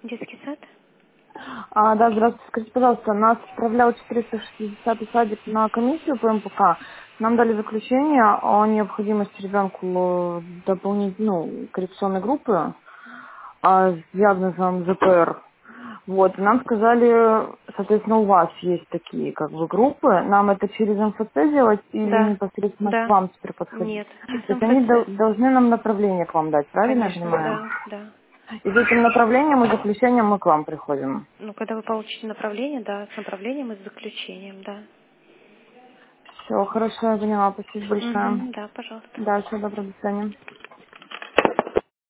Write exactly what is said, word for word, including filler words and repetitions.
Детский сад? А, да, здравствуйте. Скажите, пожалуйста, нас отправлял четыреста шестидесятый садик на комиссию по МПК. Нам дали заключение о необходимости ребенку дополнить, ну, коррекционной группы а, с диагнозом ЗПР. Вот, нам сказали, соответственно, у вас есть такие, как бы, группы. Нам это через МФЦ делать или Да. непосредственно к Да. вам теперь подходить? Нет, через То есть они МФЦ. дол- должны нам направление к вам дать, правильно я Конечно, понимаю? да, да. И с этим направлением и заключением мы к вам приходим. Ну, когда вы получите направление, да, с направлением и с заключением, да. Все, хорошо, я поняла. Спасибо большое. Угу, да, пожалуйста. Да, всего доброго, до свидания.